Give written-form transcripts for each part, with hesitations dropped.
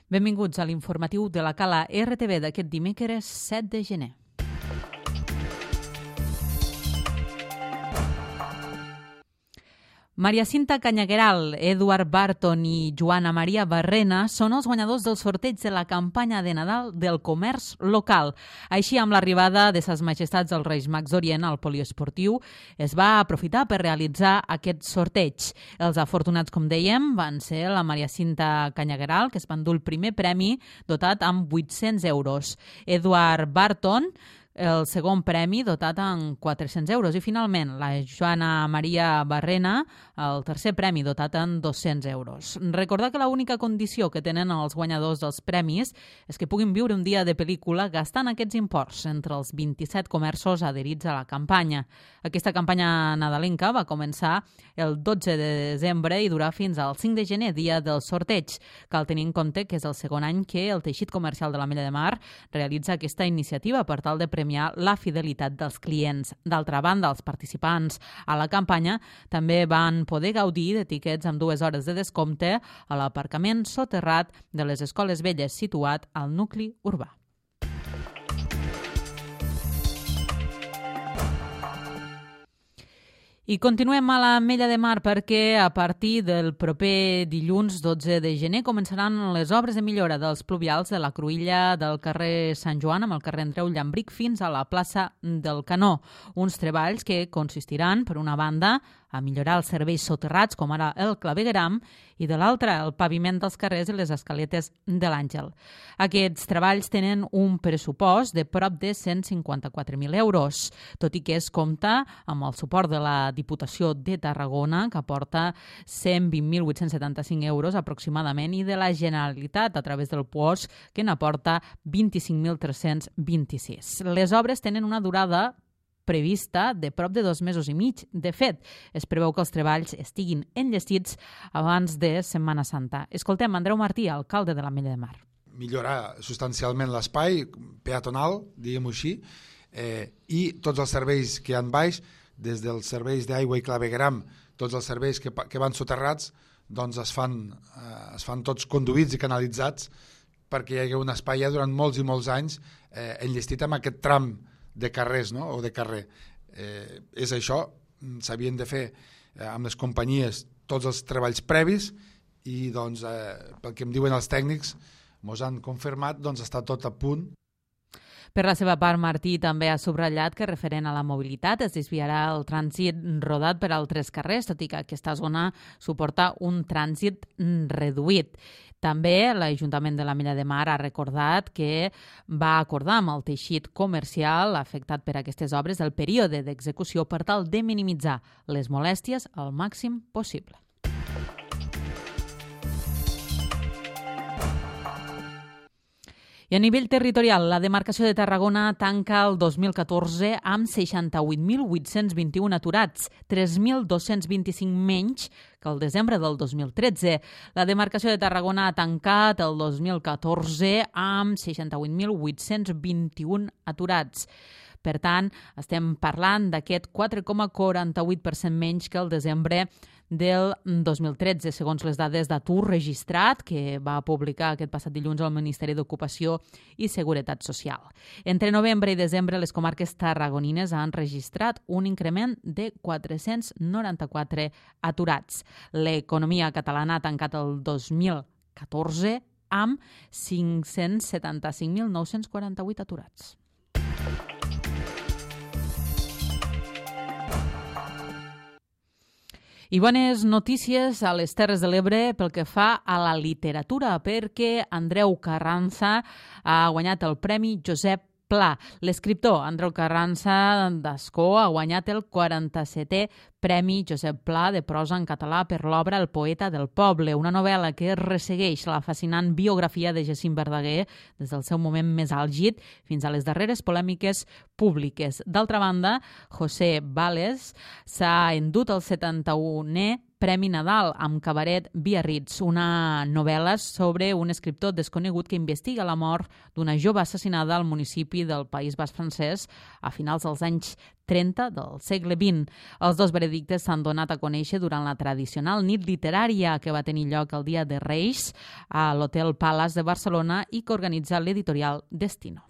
Benvinguts a l'informatiu de la Cala RTV d'aquest dimecres 7 de gener. Maria Cinta Canyagueral, Eduard Barton i Joana Maria Barrena són els guanyadors del sorteig de la campanya de Nadal del comerç local. Així, amb l'arribada de Ses Majestats dels Reis Mags d'Orient al poliesportiu, es va aprofitar per realitzar aquest sorteig. Els afortunats, com dèiem, van ser la Maria Cinta Canyagueral, que es va endur el primer premi dotat amb 800 euros. Eduard Barton, el segon premi dotat amb 400 euros. I finalment, la Joana Maria Barrena, el tercer premi dotat amb 200 euros. Recordar que l'única condició que tenen els guanyadors dels premis és que puguin viure un dia de pel·lícula gastant aquests imports entre els 27 comerços adherits a la campanya. Aquesta campanya nadalenca va començar el 12 de desembre i durà fins al 5 de gener, dia del sorteig. Cal tenir en compte que és el segon any que el teixit comercial de l'Ametlla de Mar realitza aquesta iniciativa per tal de premiar la fidelitat dels clients. D'altra banda, els participants a la campanya també van poder gaudir de tiquets amb 2 hores de descompte a l'aparcament soterrat de les Escoles Velles situat al nucli urbà. I continuem a l'Ametlla de Mar perquè a partir del proper dilluns 12 de gener començaran les obres de millora dels pluvials de la cruïlla del carrer Sant Joan amb el carrer Andreu Llambric fins a la plaça del Canó. Uns treballs que consistiran, per una banda, a millorar els serveis soterrats, com ara el clavegueram, i de l'altra, el paviment dels carrers i les escaletes de l'Àngel. Aquests treballs tenen un pressupost de prop de 154.000 euros, tot i que es compta amb el suport de la Diputació de Tarragona, que aporta 120.875 euros aproximadament, i de la Generalitat, a través del POS, que n'aporta 25.326. Les obres tenen una durada prevista de prop de 2 mesos i mig. De fet, es preveu que els treballs estiguin enllestits abans de Setmana Santa. Escoltem Andreu Martí, alcalde de l'Ametlla de Mar. Millorar substancialment l'espai peatonal, diguem-ho així, i tots els serveis que hi ha baix, des dels serveis d'aigua i clavegueram, tots els serveis que van soterrats, doncs es fan tots conduïts i canalitzats perquè hi hagi un espai ja durant molts i molts anys enllestit amb aquest tram de carrers, no? O de carrer. És això, s'havien de fer amb les companyies tots els treballs previs i doncs, pel que em diuen els tècnics, ens han confirmat, doncs està tot a punt. Per la seva part, Martí també ha subratllat que referent a la mobilitat es desviarà el trànsit rodat per altres carrers, tot i que aquesta zona suporta un trànsit reduït. També l'Ajuntament de l'Ametlla de Mar ha recordat que va acordar amb el teixit comercial afectat per aquestes obres el període d'execució per tal de minimitzar les molèsties al màxim possible. I a nivell territorial, la demarcació de Tarragona tanca el 2014 amb 68.821 aturats, 3.225 menys que el desembre del 2013. La demarcació de Tarragona ha tancat el 2014 amb 68.821 aturats. Per tant, estem parlant d'aquest 4,48% menys que el desembre del 2013, segons les dades d'atur registrat que va publicar aquest passat dilluns el Ministeri d'Ocupació i Seguretat Social. Entre novembre i desembre, les comarques tarragonines han registrat un increment de 494 aturats. L'economia catalana ha tancat el 2014 amb 575.948 aturats. I bones notícies a les Terres de l'Ebre pel que fa a la literatura, perquè Andreu Carranza ha guanyat el Premi Josep Pla. L'escriptor Andreu Carranza d'Ascó ha guanyat el 47è Premi Josep Pla de prosa en català per l'obra El poeta del poble, una novel·la que ressegueix la fascinant biografia de Jacint Verdaguer des del seu moment més àlgid fins a les darreres polèmiques públiques. D'altra banda, José Vales s'ha endut el 71è Premi Nadal amb Cabaret Biarritz, una novel·la sobre un escriptor desconegut que investiga la mort d'una jove assassinada al municipi del País Basc francès a finals dels anys 30 del segle XX. Els dos veredictes s'han donat a conèixer durant la tradicional nit literària que va tenir lloc el dia de Reis a l'Hotel Palace de Barcelona i que organitza l'editorial Destino.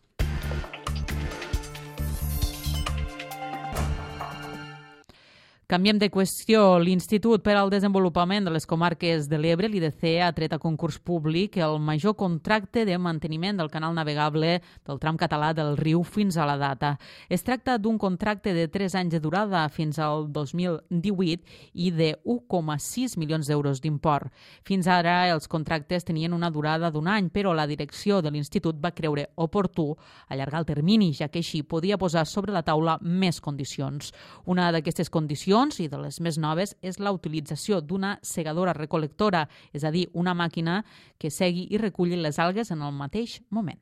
Canviem de qüestió. L'Institut per al Desenvolupament de les Comarques de l'Ebre, l'IDC, ha tret a concurs públic el major contracte de manteniment del canal navegable del tram català del riu fins a la data. Es tracta d'un contracte de 3 anys de durada fins al 2018 i de 1,6 milions d'euros d'import. Fins ara els contractes tenien una durada d'un any, però la direcció de l'Institut va creure oportú allargar el termini, ja que així podia posar sobre la taula més condicions. Una d'aquestes condicions i de les més noves és la utilització d'una segadora recol·lectora, és a dir, una màquina que segui i reculli les algues en el mateix moment.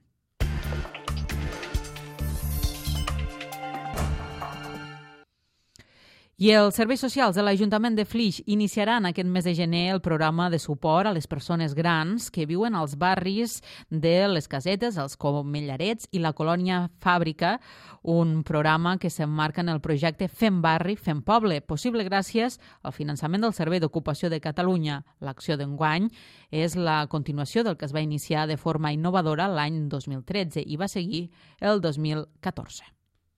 I els serveis socials de l'Ajuntament de Flix iniciaran aquest mes de gener el programa de suport a les persones grans que viuen als barris de les Casetes, els Comellarets i la colònia Fàbrica, un programa que s'emmarca en el projecte Fem Barri, Fem Poble, possible gràcies al finançament del Servei d'Ocupació de Catalunya. L'acció d'enguany és la continuació del que es va iniciar de forma innovadora l'any 2013 i va seguir el 2014.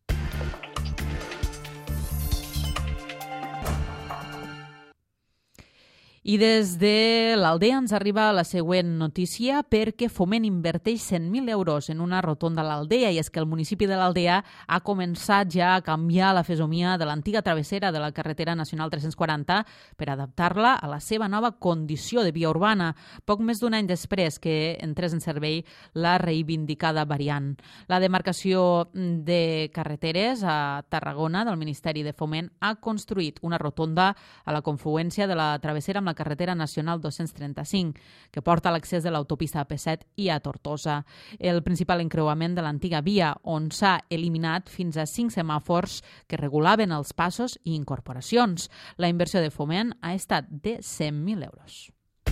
I des de l'Aldea ens arriba la següent notícia perquè Foment inverteix 100.000 euros en una rotonda a l'Aldea, i és que el municipi de l'Aldea ha començat ja a canviar la fesomia de l'antiga travessera de la carretera nacional 340 per adaptar-la a la seva nova condició de via urbana, poc més d'un any després que entrés en servei la reivindicada variant. La demarcació de carreteres a Tarragona del Ministeri de Foment ha construït una rotonda a la confluència de la travessera amb la carretera nacional 235, que porta a l'accés de l'autopista AP7 i a Tortosa, el principal encreuament de l'antiga via, on s'ha eliminat fins a 5 semàfors que regulaven els passos i incorporacions. La inversió de Foment ha estat de 100.000 euros.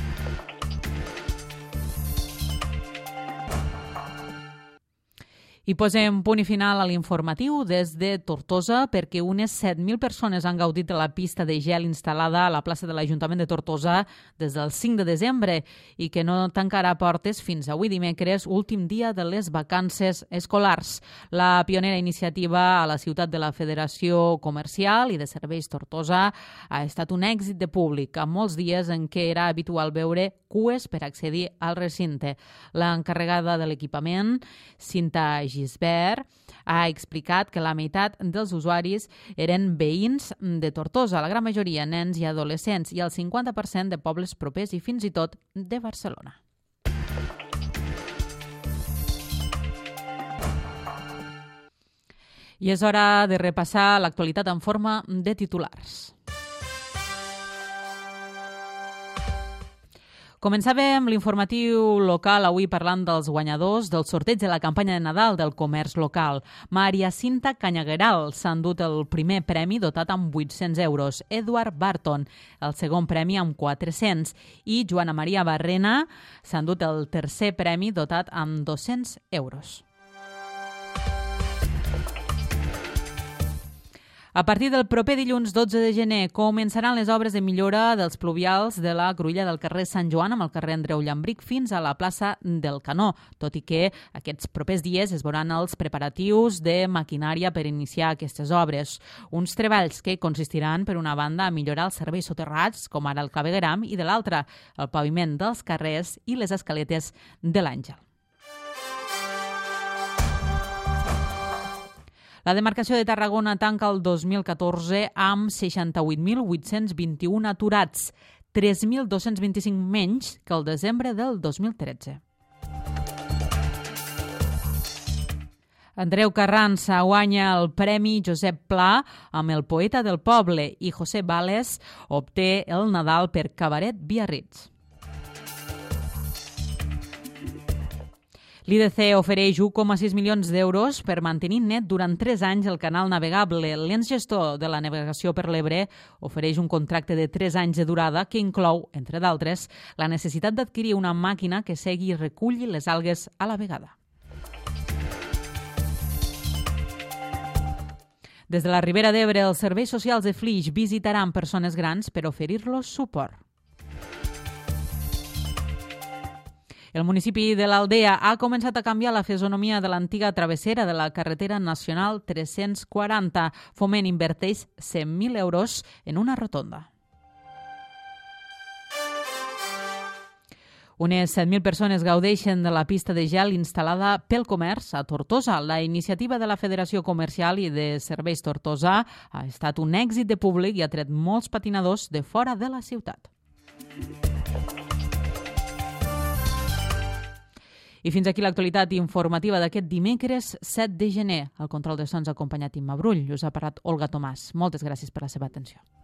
I posem punt i final a l'informatiu des de Tortosa perquè unes 7.000 persones han gaudit de la pista de gel instal·lada a la plaça de l'Ajuntament de Tortosa des del 5 de desembre i que no tancarà portes fins avui dimecres, últim dia de les vacances escolars. La pionera iniciativa a la ciutat de la Federació Comercial i de Serveis Tortosa ha estat un èxit de públic, amb molts dies en què era habitual veure cues per accedir al recinte. L'encarregada de l'equipament, Cinta Gisbert, ha explicat que la meitat dels usuaris eren veïns de Tortosa, la gran majoria nens i adolescents, i el 50% de pobles propers i fins i tot de Barcelona. I és hora de repassar l'actualitat en forma de titulars. Començàvem l'informatiu local avui parlant dels guanyadors del sorteig de la campanya de Nadal del comerç local. Maria Cinta Canyagueral s'ha endut el primer premi dotat amb 800 euros, Edward Barton el segon premi amb 400 i Joana Maria Barrena s'ha endut el tercer premi dotat amb 200 euros. A partir del proper dilluns 12 de gener començaran les obres de millora dels pluvials de la cruïlla del carrer Sant Joan amb el carrer Andreu Llambric fins a la plaça del Canó, tot i que aquests propers dies es veuran els preparatius de maquinària per iniciar aquestes obres. Uns treballs que consistiran, per una banda, a millorar els serveis soterrats, com ara el clavegueram, i de l'altra, el paviment dels carrers i les escaletes de l'Àngel. La demarcació de Tarragona tanca el 2014 amb 68.821 aturats, 3.225 menys que el desembre del 2013. Andreu Carranza guanya el Premi Josep Pla amb El poeta del poble i José Vales obté el Nadal per Cabaret Biarritz. L'IDC ofereix 1,6 milions d'euros per mantenir net durant 3 anys el canal navegable. L'ens gestor de la navegació per l'Ebre ofereix un contracte de 3 anys de durada que inclou, entre d'altres, la necessitat d'adquirir una màquina que segui i reculli les algues a la vegada. Des de la Ribera d'Ebre, els serveis socials de Flix visitaran persones grans per oferir-los suport. El municipi de l'Aldea ha començat a canviar la fisonomia de l'antiga travessera de la carretera nacional 340. Foment inverteix 100.000 euros en una rotonda. Unes 7.000 persones gaudeixen de la pista de gel instal·lada pel comerç a Tortosa. La iniciativa de la Federació Comercial i de Serveis Tortosa ha estat un èxit de públic i ha tret molts patinadors de fora de la ciutat. I fins aquí l'actualitat informativa d'aquest dimecres 7 de gener. El control de sons ha acompanyat Imma Brull. Us ha parlat Olga Tomàs. Moltes gràcies per la seva atenció.